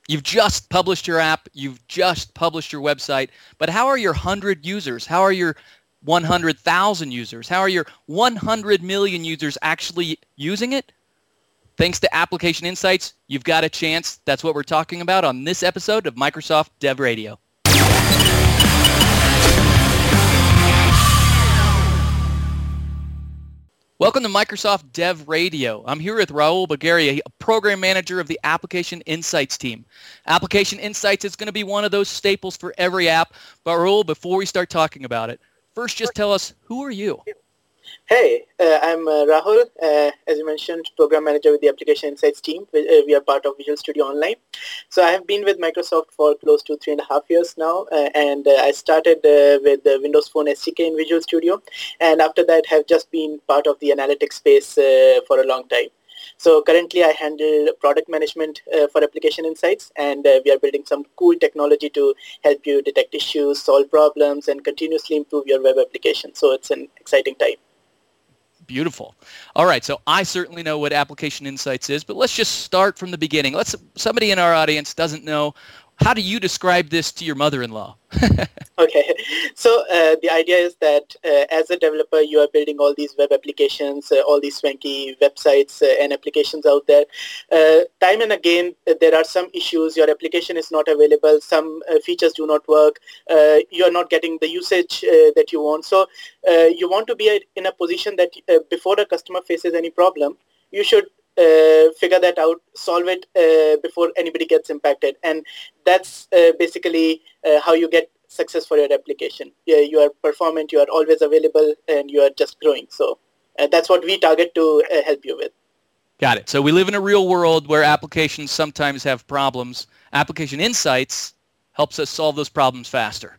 You've just published your app. You've just published your website. But how are your 100 users? How are your 100,000 users? How are your 100 million users actually using it? Thanks to Application Insights, you've got a chance. That's what we're talking about on this episode of Microsoft Dev Radio. Welcome to Microsoft Dev Radio. I'm here with Rahul Bagaria, a program manager of the Application Insights team. Application Insights is going to be one of those staples for every app. But Rahul, before we start talking about it, first just tell us, who are you? Hey, I'm Rahul, as you mentioned, program manager with the Application Insights team. We are part of Visual Studio Online. So I have been with Microsoft for close to 3.5 years now, and I started with the Windows Phone SDK in Visual Studio, and after that have just been part of the analytics space for a long time. So currently I handle product management for Application Insights, and we are building some cool technology to help you detect issues, solve problems, and continuously improve your web application. So it's an exciting time. Beautiful. All right, so I certainly know what Application Insights is, but let's just start from the beginning. Somebody in our audience doesn't know. How do you describe this to your mother-in-law? Okay, so the idea is that as a developer, you are building all these web applications, all these swanky websites and applications out there. Time and again, there are some issues. Your application is not available. Some features do not work. You are not getting the usage that you want. So you want to be in a position that before a customer faces any problem, you should figure that out, solve it before anybody gets impacted. And that's basically how you get success for your application. You are performant, you are always available, and you are just growing. So that's what we target to help you with. Got it. So we live in a real world where applications sometimes have problems. Application Insights helps us solve those problems faster.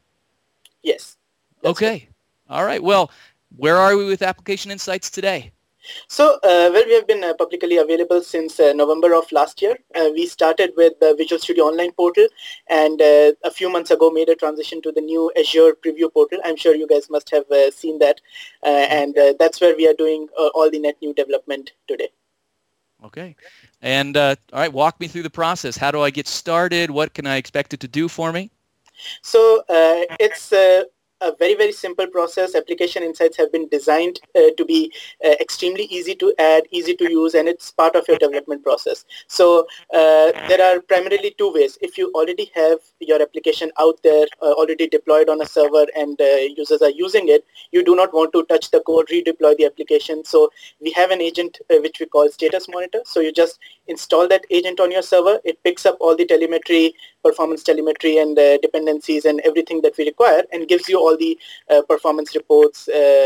Yes. Okay. Right. All right. Well, where are we with Application Insights today? So, we have been publicly available since November of last year. We started with the Visual Studio Online portal, and a few months ago made a transition to the new Azure Preview portal. I'm sure you guys must have seen that, and that's where we are doing all the net new development today. Okay. And all right, walk me through the process. How do I get started? What can I expect it to do for me? So it's a very, very simple process. Application Insights have been designed to be extremely easy to add, easy to use, and it's part of your development process. So there are primarily two ways. If you already have your application out there, already deployed on a server, and users are using it, you do not want to touch the code, redeploy the application. So we have an agent which we call Status Monitor. So you just install that agent on your server. It picks up all the telemetry, performance telemetry, and dependencies and everything that we require, and gives you all the performance reports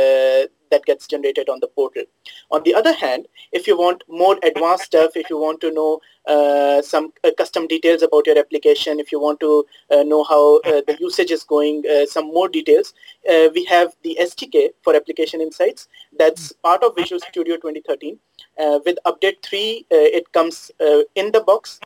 that gets generated on the portal. On the other hand, if you want more advanced stuff, if you want to know some custom details about your application, if you want to know how the usage is going, some more details, we have the SDK for Application Insights that's part of Visual Studio 2013. With Update 3, it comes in the box.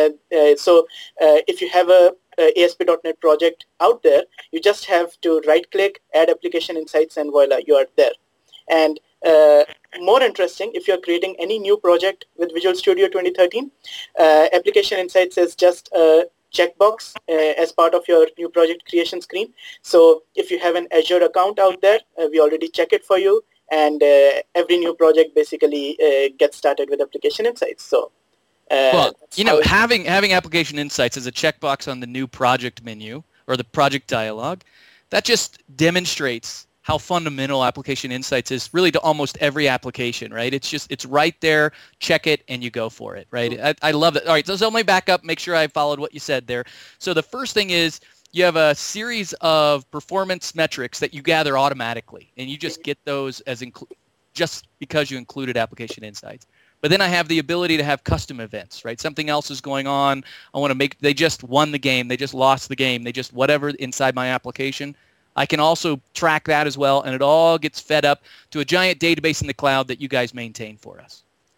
So if you have a ASP.NET project out there, you just have to right-click, add Application Insights, and voila, you are there. And more interesting, if you're creating any new project with Visual Studio 2013, Application Insights is just a checkbox as part of your new project creation screen. So if you have an Azure account out there, we already check it for you, and every new project basically gets started with Application Insights. So. Well, having Application Insights as a checkbox on the new project menu or the project dialog, that just demonstrates how fundamental Application Insights is really to almost every application, right? It's right there, check it, and you go for it, right? I love it. All right, so let me back up, make sure I followed what you said there. So the first thing is you have a series of performance metrics that you gather automatically, and you just get those as just because you included Application Insights. But then I have the ability to have custom events, right? Something else is going on. They just won the game. They just lost the game. They just whatever inside my application. I can also track that as well, and it all gets fed up to a giant database in the cloud that you guys maintain for us.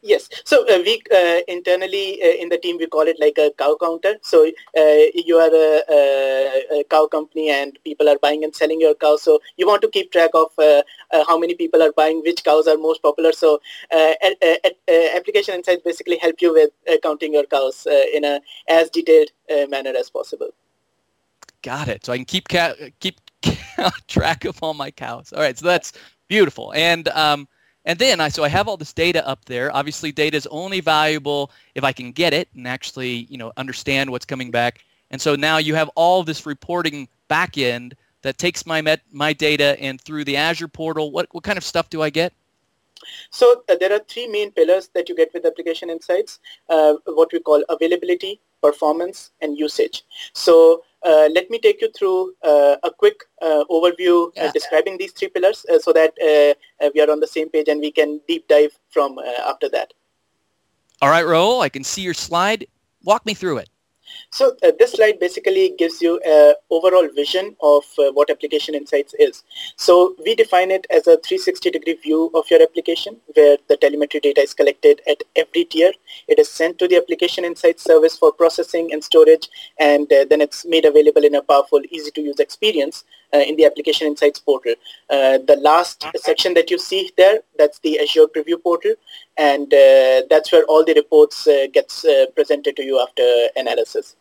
Yes. So we internally in the team, we call it like a cow counter. So you are a cow company and people are buying and selling your cows. So you want to keep track of how many people are buying, which cows are most popular. So application insights basically help you with counting your cows in a as detailed manner as possible. Got it. So I can keep track of all my cows. All right. So that's beautiful. And then I have all this data up there. Obviously, data is only valuable if I can get it and actually, understand what's coming back. And so now you have all this reporting back end that takes my data, and through the Azure portal, what kind of stuff do I get? So there are three main pillars that you get with application insights, what we call availability, performance, and usage. So let me take you through a quick overview describing these three pillars so that we are on the same page and we can deep dive from after that. All right, Raul, I can see your slide. Walk me through it. So this slide basically gives you an overall vision of what application insights is. So we define it as a 360-degree view of your application where the telemetry data is collected at every tier. It is sent to the application insights service for processing and storage, and then it's made available in a powerful, easy-to-use experience in the application insights portal. The last section that you see there, that's the Azure Preview portal, and that's where all the reports gets presented to you after analysis.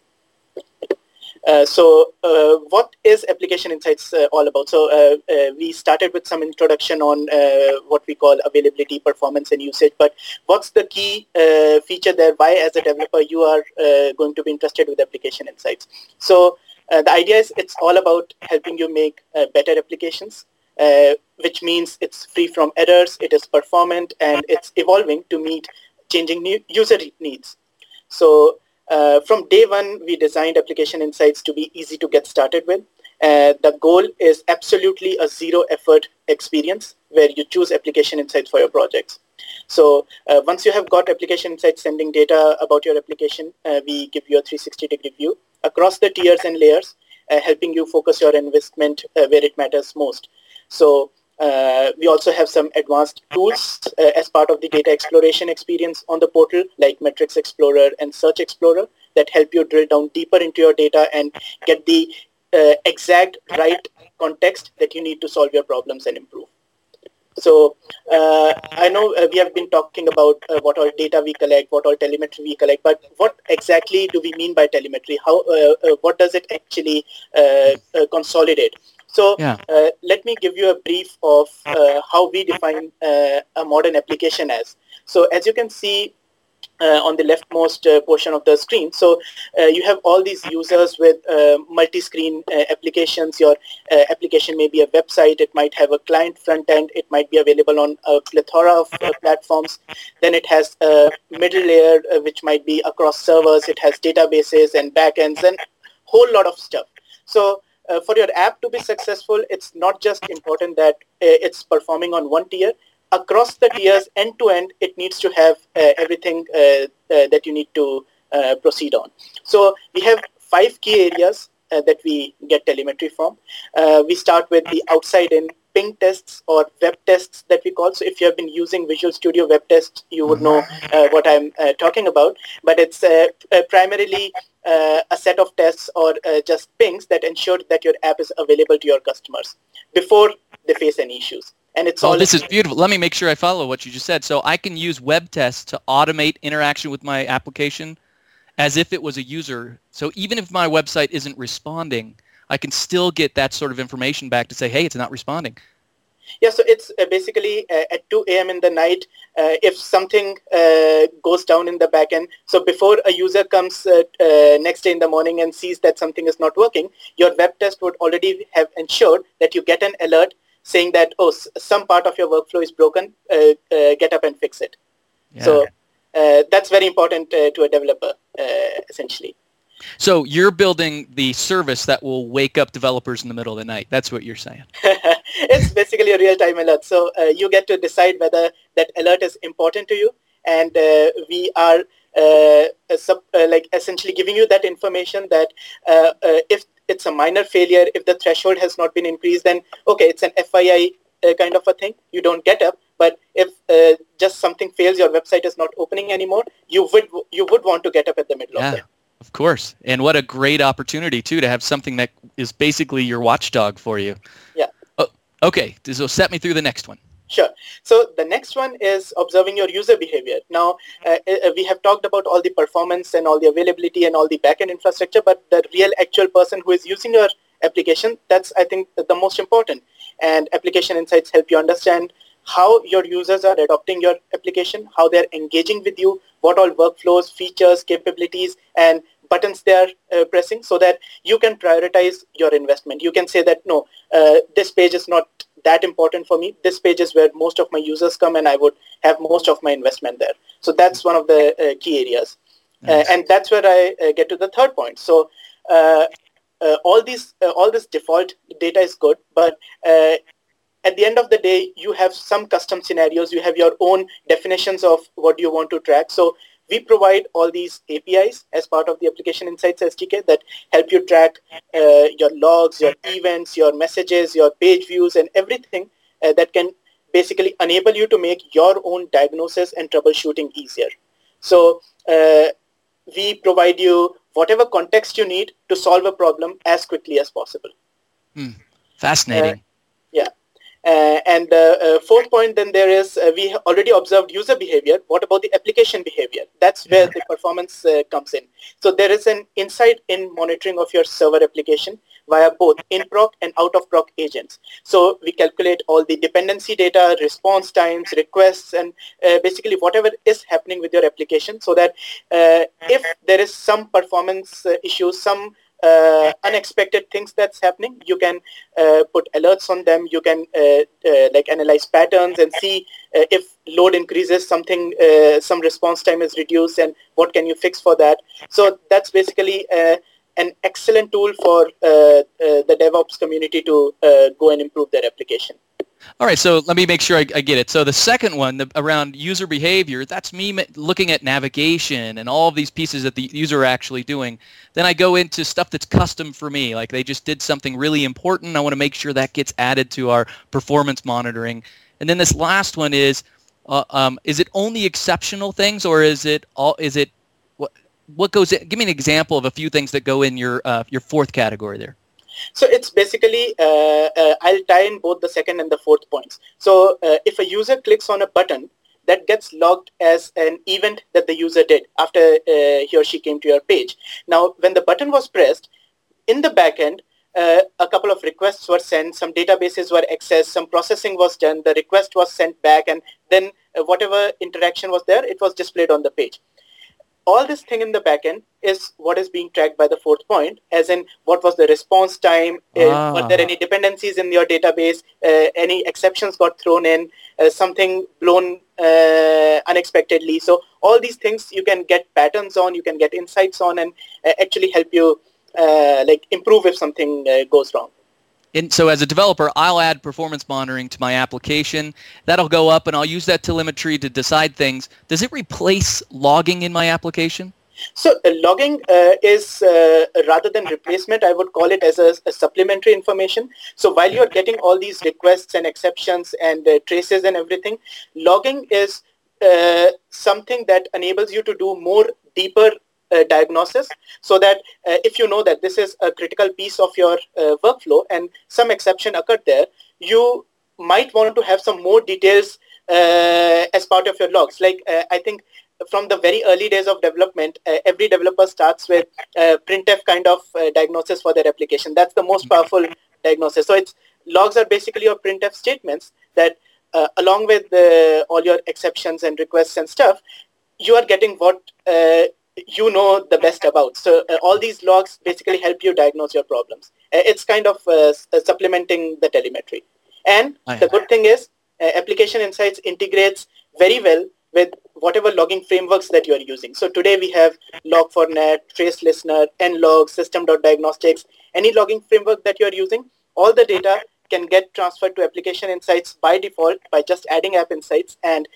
So what is application insights all about? So we started with some introduction on what we call availability, performance, and usage, but what's the key feature there? Why as a developer you are going to be interested with application insights? So the idea is it's all about helping you make better applications, which means it's free from errors, it is performant, and it's evolving to meet changing user needs. So from day one, we designed application insights to be easy to get started with. The goal is absolutely a zero effort experience where you choose application insights for your projects. So once you have got application insights sending data about your application, we give you a 360-degree view across the tiers and layers, helping you focus your investment where it matters most. So we also have some advanced tools as part of the data exploration experience on the portal, like Metrics Explorer and Search Explorer, that help you drill down deeper into your data and get the exact right context that you need to solve your problems and improve. So I know we have been talking about what all data we collect, what all telemetry we collect, but what exactly do we mean by telemetry? How, what does it actually consolidate? So let me give you a brief of how we define a modern application as. So as you can see on the leftmost portion of the screen, so you have all these users with multi-screen applications. Your application may be a website, it might have a client front end, it might be available on a plethora of platforms. Then it has a middle layer which might be across servers, it has databases and backends and whole lot of stuff. So for your app to be successful, it's not just important that it's performing on one tier. Across the tiers, end to end, it needs to have everything that you need to proceed on. So we have 5 key areas that we get telemetry from. We start with the outside-in ping tests or web tests that we call. So if you have been using Visual Studio Web Tests, you would know what I'm talking about. But it's primarily a set of tests or just pings that ensure that your app is available to your customers before they face any issues. And it's all this is beautiful. Let me make sure I follow what you just said. So I can use web tests to automate interaction with my application as if it was a user. So even if my website isn't responding, I can still get that sort of information back to say, hey, it's not responding. Yeah, so it's basically at 2 a.m. in the night, if something goes down in the backend. So before a user comes next day in the morning and sees that something is not working, your web test would already have ensured that you get an alert saying that, oh, some part of your workflow is broken, get up and fix it. Yeah. So that's very important to a developer, essentially. So you're building the service that will wake up developers in the middle of the night. That's what you're saying. It's basically a real-time alert. So you get to decide whether that alert is important to you. And we are like essentially giving you that information that if it's a minor failure, if the threshold has not been increased, then okay, it's an FII kind of a thing. You don't get up. But if just something fails, your website is not opening anymore, you would want to get up at the middle of it. Of course. And what a great opportunity, too, to have something that is basically your watchdog for you. Yeah. Oh, okay. So set me through the next one. Sure. So the next one is observing your user behavior. Now, we have talked about all the performance and all the availability and all the backend infrastructure, but the real actual person who is using your application, that's, I think, the most important. And application insights help you understand how your users are adopting your application, how they're engaging with you, what all workflows, features, capabilities, and buttons they are pressing, so that you can prioritize your investment. You can say that, no, this page is not that important for me. This page is where most of my users come, and I would have most of my investment there. So that's one of the key areas. Nice. And that's where I get to the third point. So all this default data is good, but at the end of the day, you have some custom scenarios. You have your own definitions of what you want to track. So we provide all these APIs as part of the Application Insights SDK that help you track your logs, your events, your messages, your page views, and everything that can basically enable you to make your own diagnosis and troubleshooting easier. So we provide you whatever context you need to solve a problem as quickly as possible. Fascinating. Yeah. And the fourth point then there is, we already observed user behavior. What about the application behavior? That's where the performance comes in. So there is an insight-in monitoring of your server application via both in-proc and out-of-proc agents. So we calculate all the dependency data, response times, requests, and basically whatever is happening with your application, so that if there is some performance issues, some unexpected things that's happening, you can put alerts on them. You can like analyze patterns and see if load increases, something, some response time is reduced, and what can you fix for that. So that's basically an excellent tool for the DevOps community to go and improve their application. All right, so let me make sure I get it. So the second one, around user behavior, that's me looking at navigation and all of these pieces that the user are actually doing. Then I go into stuff that's custom for me, like they just did something really important. I want to make sure that gets added to our performance monitoring. And then this last one is it only exceptional things, or is it all? Is it what goes in? Give me an example of a few things that go in your fourth category there. So it's basically, I'll tie in both the second and the fourth points. So if a user clicks on a button, that gets logged as an event that the user did after he or she came to your page. Now, when the button was pressed, in the backend, a couple of requests were sent, some databases were accessed, some processing was done, the request was sent back, and then whatever interaction was there, it was displayed on the page. All this thing in the backend is what is being tracked by the fourth point, as in what was the response time, were there any dependencies in your database, any exceptions got thrown in, something blown unexpectedly. So all these things you can get patterns on, you can get insights on, and actually help you like improve if something goes wrong. And so as a developer, I'll add performance monitoring to my application. That'll go up, and I'll use that telemetry to decide things. Does it replace logging in my application? So logging is, rather than replacement, I would call it as a supplementary information. So while you're getting all these requests and exceptions and traces and everything, logging is something that enables you to do more deeper diagnosis, so that if you know that this is a critical piece of your workflow and some exception occurred there, you might want to have some more details as part of your logs. Like I think from the very early days of development, every developer starts with printf kind of diagnosis for their application. That's the most powerful diagnosis. So logs are basically your printf statements that along with all your exceptions and requests and stuff, you are getting what you know the best about. So all these logs basically help you diagnose your problems. It's kind of supplementing the telemetry. And the good thing is Application Insights integrates very well with whatever logging frameworks that you are using. So today we have Log4Net, Trace Listener, Nlog, System.Diagnostics. Any logging framework that you are using, all the data can get transferred to Application Insights by default by just adding App Insights. And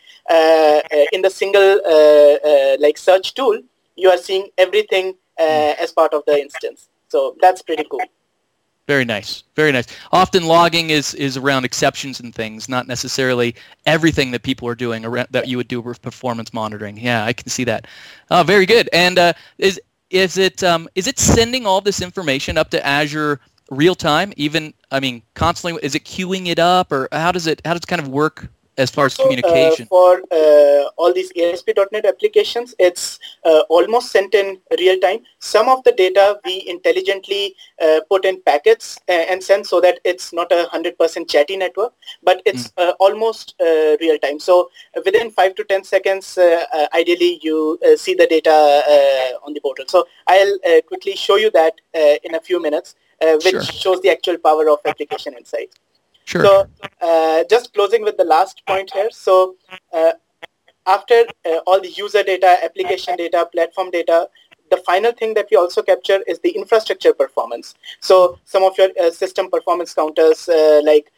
in the single like search tool, you are seeing everything as part of the instance. So that's pretty cool. Very nice. Very nice. Often logging is around exceptions and things, not necessarily everything that people are doing around, that you would do with performance monitoring. Yeah, I can see that. Very good. And is it sending all this information up to Azure real time? Even, I mean, constantly. Is it queuing it up, or how does it kind of work as far as communication? For all these ASP.NET applications, it's almost sent in real time. Some of the data we intelligently put in packets and send so that it's not 100% chatty network, but it's almost real time. So within 5 to 10 seconds, ideally you see the data on the portal. So I'll quickly show you that in a few minutes, which shows the actual power of Application Insights. Sure. So just closing with the last point here. So after all the user data, application data, platform data, the final thing that we also capture is the infrastructure performance. So some of your system performance counters like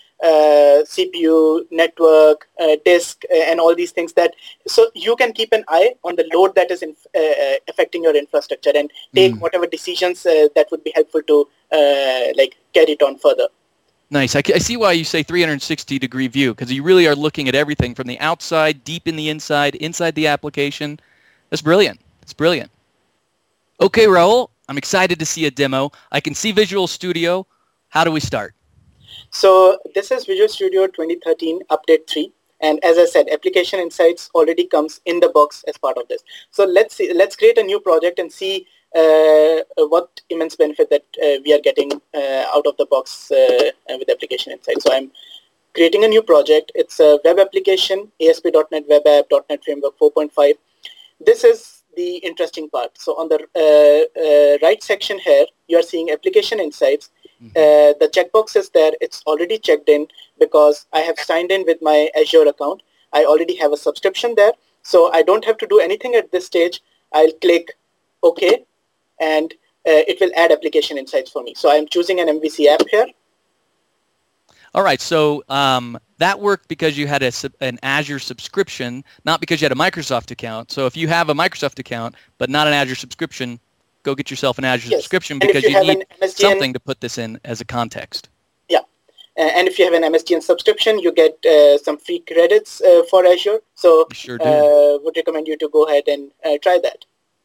CPU, network, disk, and all these things so you can keep an eye on the load that is affecting your infrastructure and take whatever decisions that would be helpful to carry it on further. Nice. I see why you say 360-degree view, because you really are looking at everything from the outside, deep in the inside the application. That's brilliant. It's brilliant. Okay, Rahul, I'm excited to see a demo. I can see Visual Studio. How do we start? So this is Visual Studio 2013 Update 3. And as I said, Application Insights already comes in the box as part of this. So let's create a new project and see what immense benefit that we are getting out of the box with Application Insights. So I'm creating a new project. It's a web application, ASP.NET Web App, .NET Framework 4.5. This is the interesting part. So on the right section here, you are seeing Application Insights. The checkbox is there. It's already checked in because I have signed in with my Azure account. I already have a subscription there. So I don't have to do anything at this stage. I'll click OK. And it will add Application Insights for me. So I'm choosing an MVC app here. All right. So that worked because you had an Azure subscription, not because you had a Microsoft account. So if you have a Microsoft account but not an Azure subscription, go get yourself an Azure subscription, because you need something to put this in as a context. Yeah. And if you have an MSDN subscription, you get some free credits for Azure. So sure do. Would recommend you to go ahead and try that.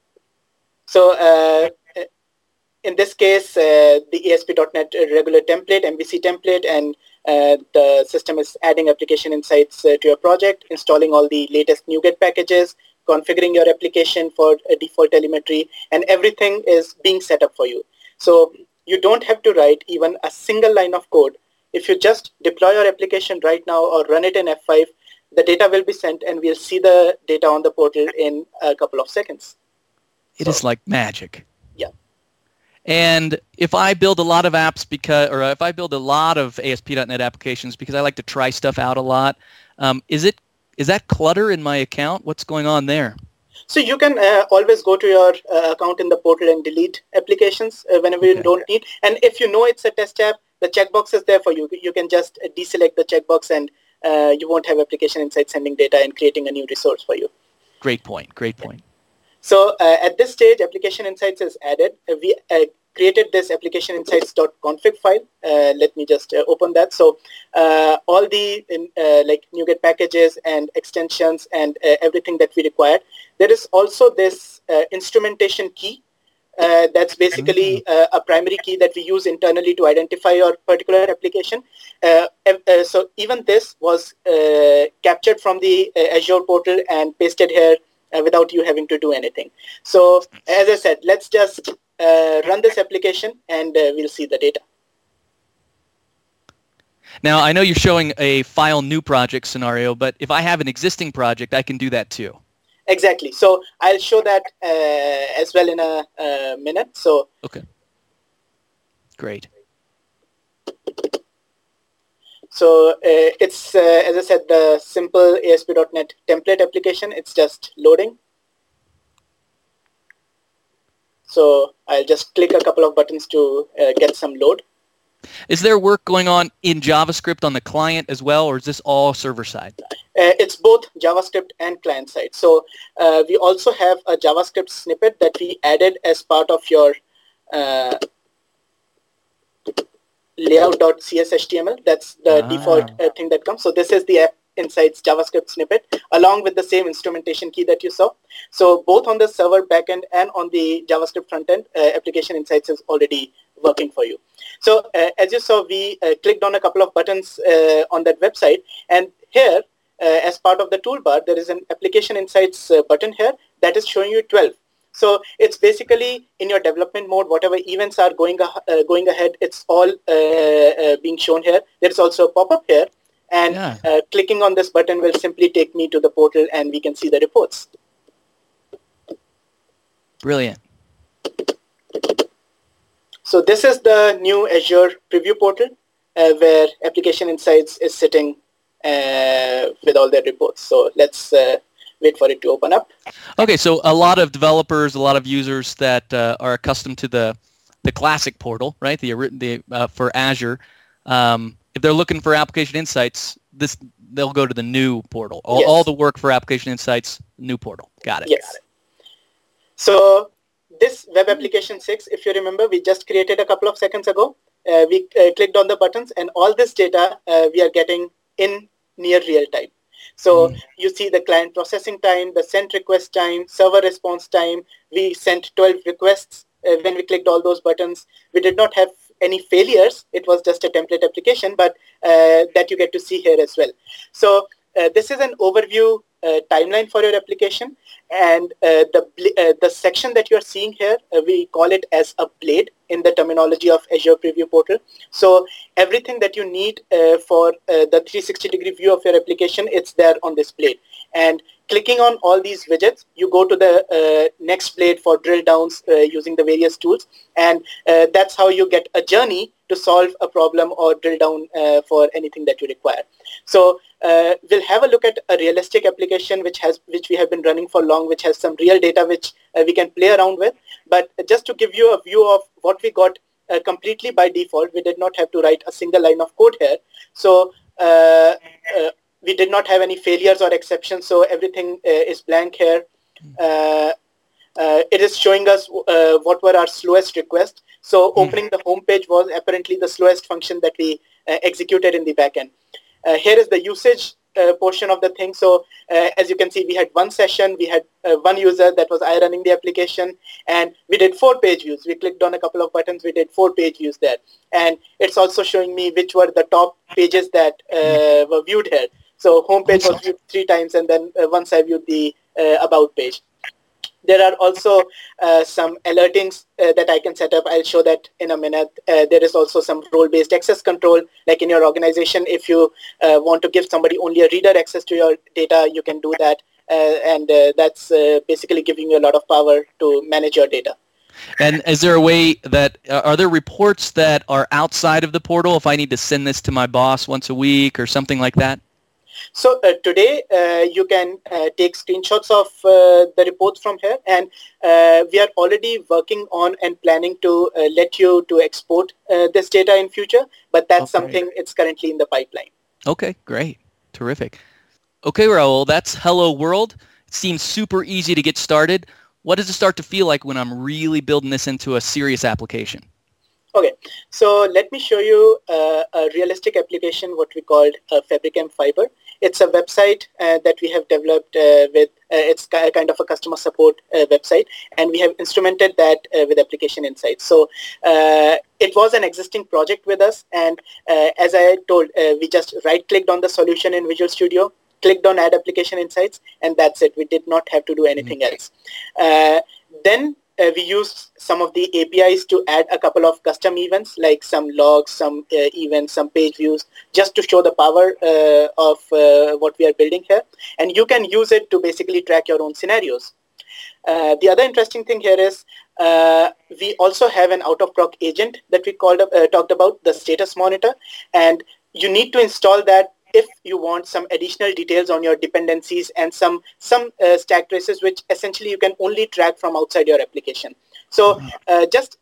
So in this case, the ASP.NET regular template, MVC template, and the system is adding Application Insights to your project, installing all the latest NuGet packages, configuring your application for default telemetry, and everything is being set up for you. So you don't have to write even a single line of code. If you just deploy your application right now or run it in F5, the data will be sent and we'll see the data on the portal in a couple of seconds. It is like magic. Yeah. And if I build a lot of apps if I build a lot of ASP.NET applications because I like to try stuff out a lot, is that clutter in my account? What's going on there? So you can always go to your account in the portal and delete applications whenever you don't need. And if you know it's a test app, the checkbox is there for you. You can just deselect the checkbox and you won't have Application Insights sending data and creating a new resource for you. Great point. Great point. So at this stage, Application Insights is added. We created this Application Insights.config file. Let me just open that. So all the NuGet packages and extensions and everything that we required. There is also this instrumentation key. That's basically a primary key that we use internally to identify your particular application. So even this was captured from the Azure portal and pasted here without you having to do anything. So as I said, let's just run this application and we'll see the data. Now, I know you're showing a file new project scenario, but if I have an existing project, I can do that too. Exactly. So I'll show that as well in a minute. So okay. Great. So it's, as I said, the simple ASP.NET template application. It's just loading. So I'll just click a couple of buttons to get some load. Is there work going on in JavaScript on the client as well, or is this all server side? It's both JavaScript and client side. So we also have a JavaScript snippet that we added as part of your layout.cshtml. That's the default thing that comes. So this is the App Insights JavaScript snippet along with the same instrumentation key that you saw. So both on the server backend and on the JavaScript frontend, Application Insights is already working for you. So as you saw, we clicked on a couple of buttons on that website, and here as part of the toolbar, there is an Application Insights button here that is showing you 12. So it's basically in your development mode, whatever events are going ahead, it's all being shown here. There's also a pop-up here, and clicking on this button will simply take me to the portal, and we can see the reports. Brilliant. So this is the new Azure preview portal where Application Insights is sitting with all their reports. So let's wait for it to open up. Okay, so a lot of developers, a lot of users that are accustomed to the classic portal, right? The for Azure, if they're looking for Application Insights, they'll go to the new portal. All the work for Application Insights, new portal. Got it. Yes. Got it. So this Web Application 6, if you remember, we just created a couple of seconds ago. We clicked on the buttons, and all this data we are getting in near real time. So you see the client processing time, the sent request time, server response time. We sent 12 requests when we clicked all those buttons. We did not have any failures. It was just a template application, but that you get to see here as well. So this is an overview timeline for your application, and the section that you are seeing here, we call it as a blade in the terminology of Azure Preview Portal. So everything that you need for the 360-degree view of your application, it's there on this blade. And clicking on all these widgets, you go to the next blade for drill downs using the various tools, and that's how you get a journey to solve a problem or drill down for anything that you require. So we'll have a look at a realistic application which we have been running for long, which has some real data which we can play around with. But just to give you a view of what we got completely by default, we did not have to write a single line of code here. So we did not have any failures or exceptions, so everything is blank here. It is showing us what were our slowest requests. So opening the home page was apparently the slowest function that we executed in the backend. Here is the usage portion of the thing. So as you can see, we had one session, we had one user, that was I running the application, and we did 4 page views. We clicked on a couple of buttons, we did 4 page views there. And it's also showing me which were the top pages that were viewed here. So home page was viewed 3 times, and then once I viewed the about page. There are also some alertings that I can set up. I'll show that in a minute. There is also some role-based access control. Like in your organization, if you want to give somebody only a reader access to your data, you can do that. And that's basically giving you a lot of power to manage your data. And is there a way that, are there reports that are outside of the portal if I need to send this to my boss once a week or something like that? So today you can take screenshots of the reports from here, and we are already working on and planning to let you to export this data in future, but that's something it's currently in the pipeline. Okay, great. Terrific. Okay, Rahul, that's Hello World. It seems super easy to get started. What does it start to feel like when I'm really building this into a serious application? Okay, so let me show you a realistic application, what we called Fabricam Fiber. It's a website that we have developed with, it's kind of a customer support website, and we have instrumented that with Application Insights. So it was an existing project with us, and as I told, we just right-clicked on the solution in Visual Studio, clicked on Add Application Insights, and that's it. We did not have to do anything else. Then we used some of the APIs to add a couple of custom events, like some logs, some events, some page views, just to show the power of what we are building here. And you can use it to basically track your own scenarios. The other interesting thing here is we also have an out-of-proc agent that we talked about, the status monitor, and you need to install that if you want some additional details on your dependencies and some stack traces, which essentially you can only track from outside your application. So just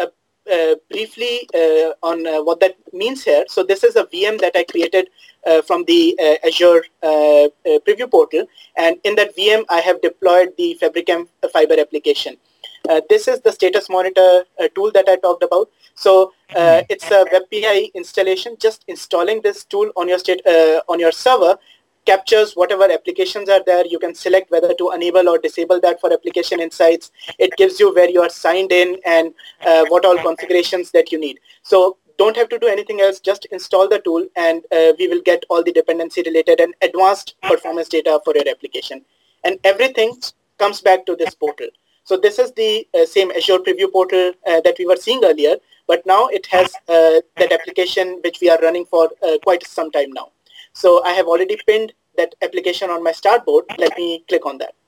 briefly on what that means here. So this is a VM that I created from the Azure Preview Portal. And in that VM, I have deployed the Fabricam Fiber application. This is the status monitor tool that I talked about. So it's a WebPI installation. Just installing this tool on your server captures whatever applications are there. You can select whether to enable or disable that for application insights. It gives you where you are signed in and what all configurations that you need. So don't have to do anything else. Just install the tool and we will get all the dependency related and advanced performance data for your application. And everything comes back to this portal. So this is the same Azure Preview portal that we were seeing earlier, but now it has that application which we are running for quite some time now. So I have already pinned that application on my start board. Let me click on that.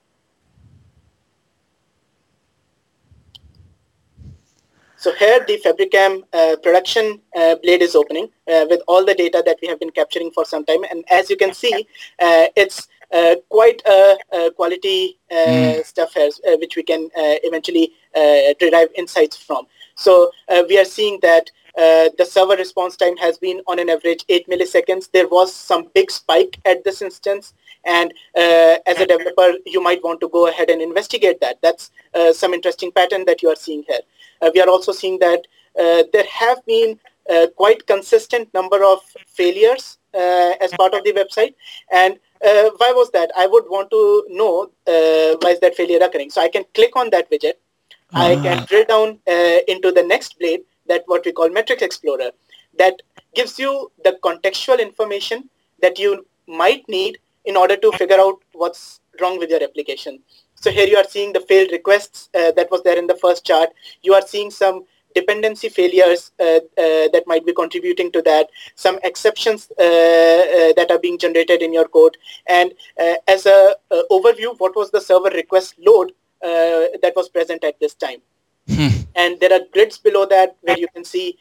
So here the Fabricam production blade is opening with all the data that we have been capturing for some time. And as you can see, it's quite a quality stuff here, which we can eventually derive insights from. So we are seeing that the server response time has been on an average 8 milliseconds. There was some big spike at this instance. And as a developer, you might want to go ahead and investigate that. That's some interesting pattern that you are seeing here. We are also seeing that there have been quite consistent number of failures as part of the website. And why was that? I would want to know why is that failure occurring. So I can click on that widget. I can drill down into the next blade, that what we call Metrics Explorer, that gives you the contextual information that you might need in order to figure out what's wrong with your application. So here you are seeing the failed requests that was there in the first chart. You are seeing some dependency failures that might be contributing to that, some exceptions that are being generated in your code. And as a overview, what was the server request load that was present at this time? And there are grids below that where you can see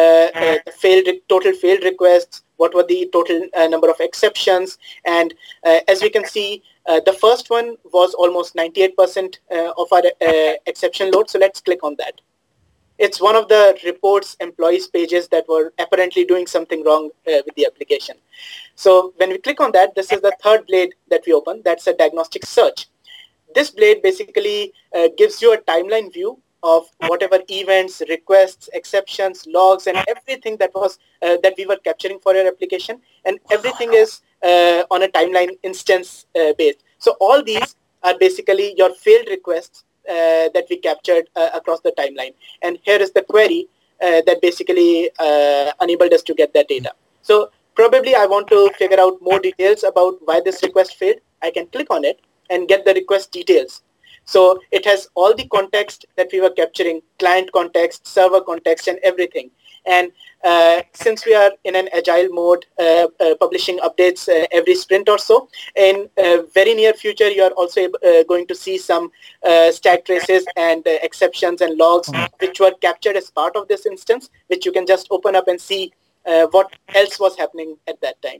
the total failed requests, what were the total number of exceptions. And as we can see, the first one was almost 98% of our exception load. So let's click on that. It's one of the reports employees pages that were apparently doing something wrong with the application. So when we click on that, this is the third blade that we open. That's a diagnostic search. This blade basically gives you a timeline view of whatever events, requests, exceptions, logs, and everything that was that we were capturing for your application, and everything is on a timeline instance based. So all these are basically your failed requests that we captured across the timeline. And here is the query that basically enabled us to get that data. So probably I want to figure out more details about why this request failed. I can click on it and get the request details. So it has all the context that we were capturing, client context, server context, and everything. And since we are in an agile mode, publishing updates every sprint or so, in very near future, you are also going to see some stack traces and exceptions and logs which were captured as part of this instance, which you can just open up and see what else was happening at that time.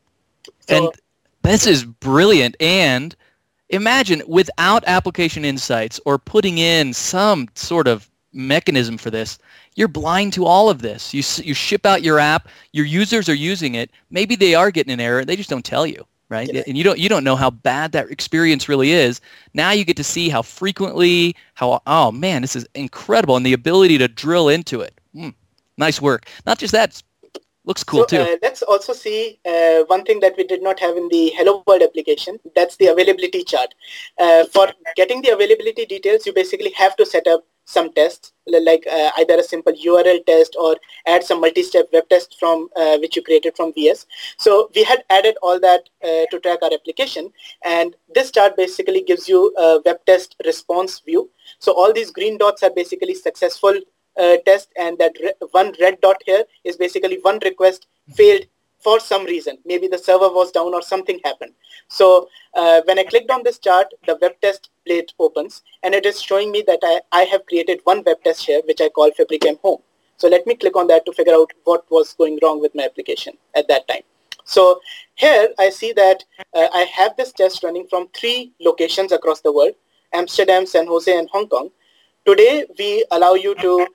So, and this is brilliant. And imagine without application insights or putting in some sort of mechanism for this, you're blind to all of this. You ship out your app, your users are using it, maybe they are getting an error, they just don't tell you, right? Yeah. And you don't know how bad that experience really is. Now you get to see how frequently, oh man, this is incredible, and the ability to drill into it. Nice work. Not just that, looks cool too. Let's also see one thing that we did not have in the Hello World application. That's the availability chart. For getting the availability details, you basically have to set up some tests, like either a simple URL test or add some multi-step web test from which you created from VS. So we had added all that to track our application. And this chart basically gives you a web test response view. So all these green dots are basically successful test, and that one red dot here is basically one request failed for some reason. Maybe the server was down or something happened. So when I clicked on this chart, the web test blade opens, and it is showing me that I have created one web test here, which I call Fabricam Home. So let me click on that to figure out what was going wrong with my application at that time. So here I see that I have this test running from 3 locations across the world: Amsterdam, San Jose, and Hong Kong. Today, we allow you to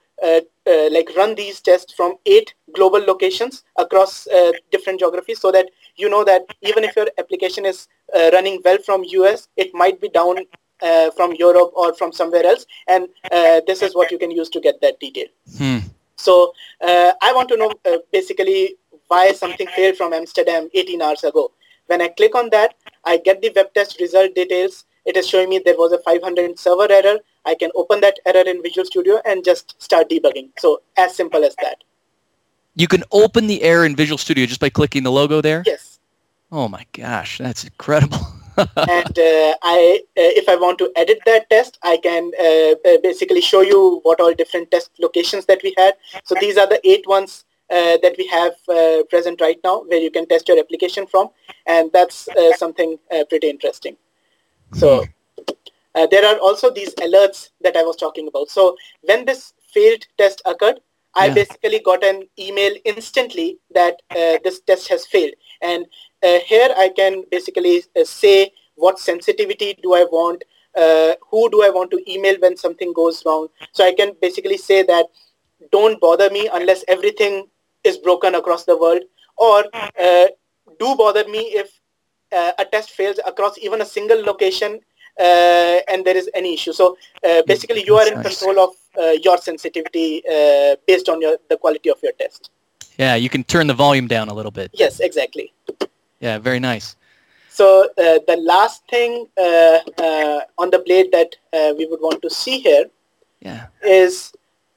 run these tests from 8 global locations across different geographies, so that you know that even if your application is running well from US, it might be down from Europe or from somewhere else, and this is what you can use to get that detail. So I want to know basically why something failed from Amsterdam 18 hours ago. When I click on that, I get the web test result details. It is showing me there was a 500 server error. I can open that error in Visual Studio and just start debugging. So as simple as that. You can open the error in Visual Studio just by clicking the logo there? Yes. Oh my gosh, that's incredible. And if I want to edit that test, I can basically show you what all different test locations that we had. So these are the 8 ones that we have present right now where you can test your application from. And that's something pretty interesting. So there are also these alerts that I was talking about. So when this failed test occurred, I basically got an email instantly that this test has failed. And here I can basically say what sensitivity do I want, who do I want to email when something goes wrong. So I can basically say that don't bother me unless everything is broken across the world, or do bother me if a test fails across even a single location and there is any issue. So basically you are in control of your sensitivity based on the quality of your test. Yeah, you can turn the volume down a little bit. Yes, exactly. Yeah, very nice. So the last thing on the blade that we would want to see here is,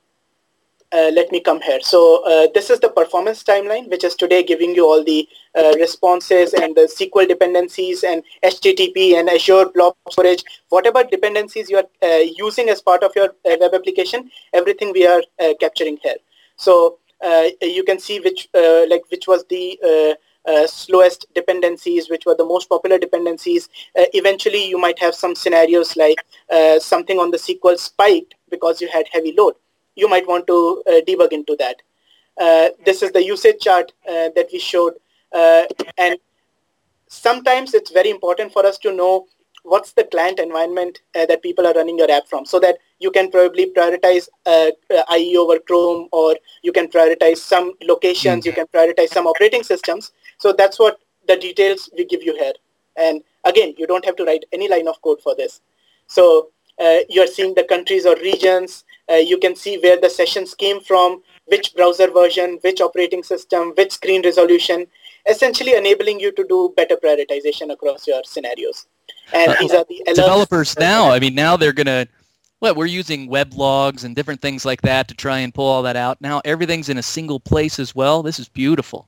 let me come here. So this is the performance timeline, which is today giving you all the responses and the SQL dependencies and HTTP and Azure blob storage, whatever dependencies you are using as part of your web application, everything we are capturing here. So you can see which was the slowest dependencies, which were the most popular dependencies. Eventually, you might have some scenarios like something on the SQL spiked because you had heavy load. You might want to debug into that. This is the usage chart that we showed. And sometimes it's very important for us to know what's the client environment that people are running your app from, so that you can probably prioritize IE over Chrome, or you can prioritize some locations, you can prioritize some operating systems. So that's what the details we give you here. And again, you don't have to write any line of code for this. So you're seeing the countries or regions. You can see where the sessions came from, which browser version, which operating system, which screen resolution, essentially enabling you to do better prioritization across your scenarios. And these are the alerts. Developers now, I mean, now they're going to, we're using web logs and different things like that to try and pull all that out. Now everything's in a single place as well. This is beautiful.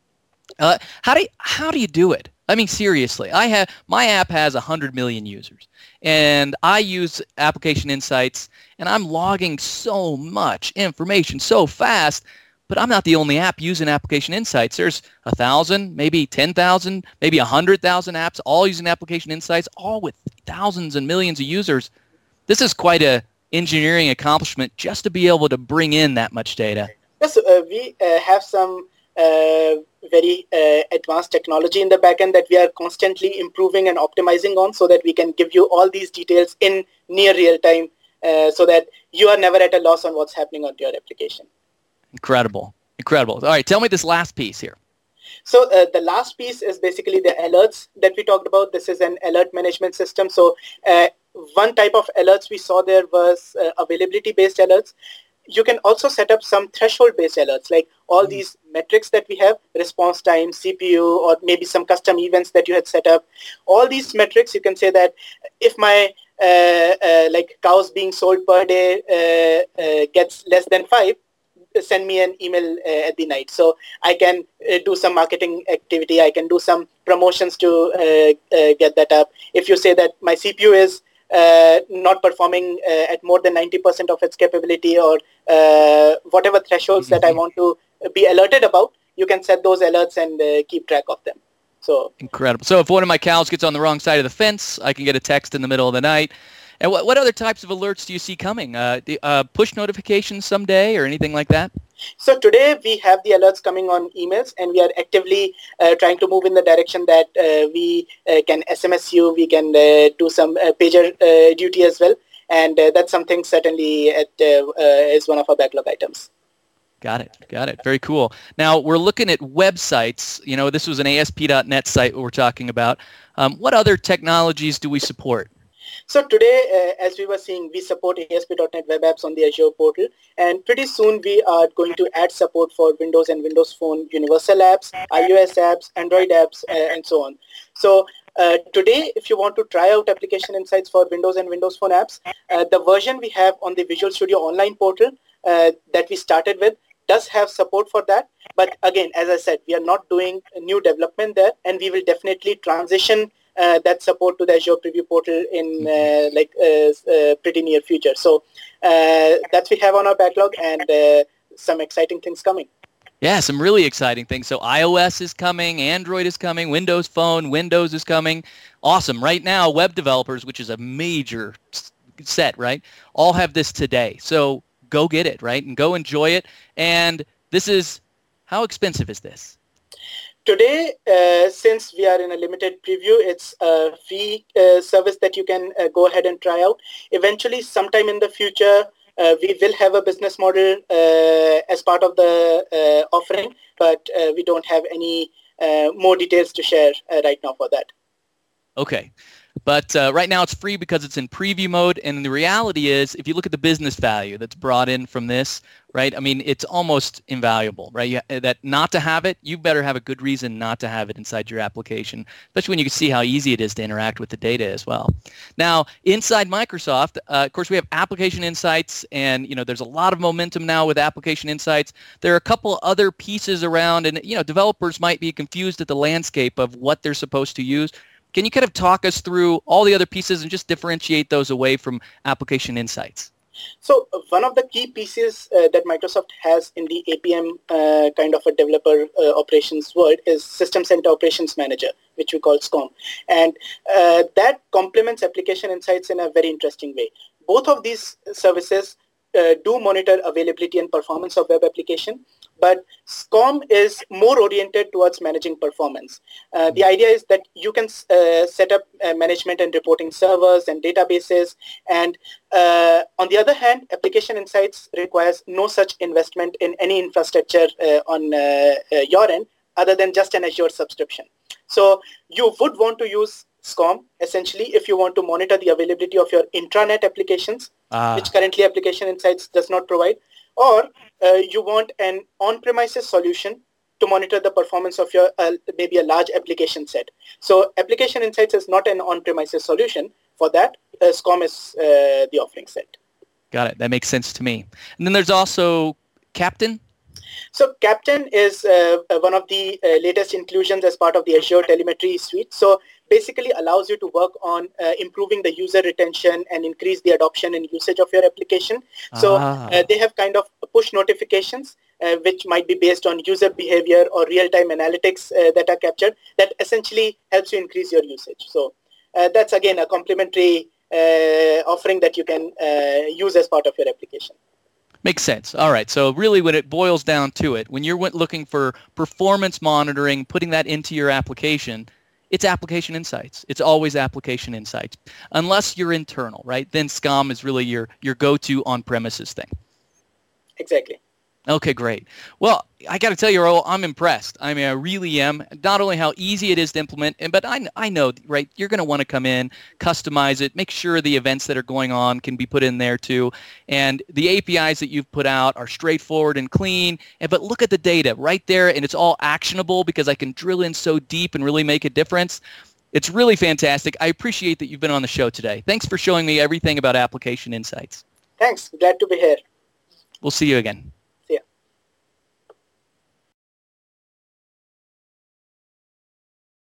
How do you do it? I mean, seriously, my app has 100 million users, and I use Application Insights, and I'm logging so much information so fast, but I'm not the only app using Application Insights. There's 1,000, maybe 10,000, maybe 100,000 apps all using Application Insights, all with thousands and millions of users. This is quite a engineering accomplishment just to be able to bring in that much data. Yes, we have some very advanced technology in the backend that we are constantly improving and optimizing on, so that we can give you all these details in near real time, so that you are never at a loss on what's happening on your application. Incredible. Incredible. All right, tell me this last piece here. So the last piece is basically the alerts that we talked about. This is an alert management system. So one type of alerts we saw there was availability-based alerts. You can also set up some threshold-based alerts, like all these metrics that we have, response time, CPU, or maybe some custom events that you had set up. All these metrics, you can say that if my like cows being sold per day gets less than 5, send me an email at the night. So I can do some marketing activity. I can do some promotions to get that up. If you say that my CPU is not performing at more than 90% of its capability, or whatever thresholds that I want to be alerted about, you can set those alerts and keep track of them. So incredible. So if one of my cows gets on the wrong side of the fence, I can get a text in the middle of the night. And what other types of alerts do you see coming? Push notifications someday or anything like that? So today we have the alerts coming on emails, and we are actively trying to move in the direction that we can SMS you, we can do some pager duty as well. And that's something certainly is one of our backlog items. Got it. Got it. Very cool. Now, we're looking at websites. You know, this was an ASP.NET site we're talking about. What other technologies do we support? So today, as we were seeing, we support ASP.NET Web Apps on the Azure portal, and pretty soon we are going to add support for Windows and Windows Phone Universal apps, iOS apps, Android apps, and so on. So today, if you want to try out Application Insights for Windows and Windows Phone apps, the version we have on the Visual Studio Online portal that we started with does have support for that. But again, as I said, we are not doing new development there, and we will definitely transition that support to the Azure Preview portal in pretty near future. So that's we have on our backlog, and some exciting things coming. Yeah, some really exciting things. So iOS is coming, Android is coming, Windows Phone, Windows is coming. Awesome. Right now, web developers, which is a major set, right, all have this today. So go get it, right, and go enjoy it. And this is, how expensive is this? Today, since we are in a limited preview, it's a free service that you can go ahead and try out. Eventually, sometime in the future, we will have a business model as part of the offering, but we don't have any more details to share right now for that. Okay. But right now it's free because it's in preview mode, and the reality is, if you look at the business value that's brought in from this, right, I mean, it's almost invaluable, right? That not to have it, you better have a good reason not to have it inside your application, especially when you can see how easy it is to interact with the data as well. Now, inside Microsoft, of course, we have Application Insights, and, you know, there's a lot of momentum now with Application Insights. There are a couple other pieces around, and, you know, developers might be confused at the landscape of what they're supposed to use. Can you kind of talk us through all the other pieces and just differentiate those away from Application Insights? So one of the key pieces that Microsoft has in the APM kind of a developer operations world is System Center Operations Manager, which we call SCOM. And that complements Application Insights in a very interesting way. Both of these services do monitor availability and performance of web application, but SCOM is more oriented towards managing performance. The idea is that you can set up management and reporting servers and databases, and on the other hand, Application Insights requires no such investment in any infrastructure on your end other than just an Azure subscription. So you would want to use SCOM essentially if you want to monitor the availability of your intranet applications, which currently Application Insights does not provide, or you want an on-premises solution to monitor the performance of your maybe a large application set. So Application Insights is not an on-premises solution. For that, SCOM is the offering set. Got it. That makes sense to me. And then there's also Captain. So Captain is one of the latest inclusions as part of the Azure Telemetry Suite. So basically allows you to work on improving the user retention and increase the adoption and usage of your application. So they have kind of push notifications, which might be based on user behavior or real-time analytics that are captured, that essentially helps you increase your usage. So that's, again, a complementary offering that you can use as part of your application. Makes sense. All right. So really when it boils down to it, when you're looking for performance monitoring, putting that into your application, it's Application Insights. It's always Application Insights. Unless you're internal, right? Then SCOM is really your go-to on-premises thing. Exactly. Okay, great. Well, I got to tell you, Raul, I'm impressed. I mean, I really am. Not only how easy it is to implement, but I know, right, you're going to want to come in, customize it, make sure the events that are going on can be put in there too. And the APIs that you've put out are straightforward and clean. But look at the data right there, and it's all actionable because I can drill in so deep and really make a difference. It's really fantastic. I appreciate that you've been on the show today. Thanks for showing me everything about Application Insights. Thanks. Glad to be here. We'll see you again.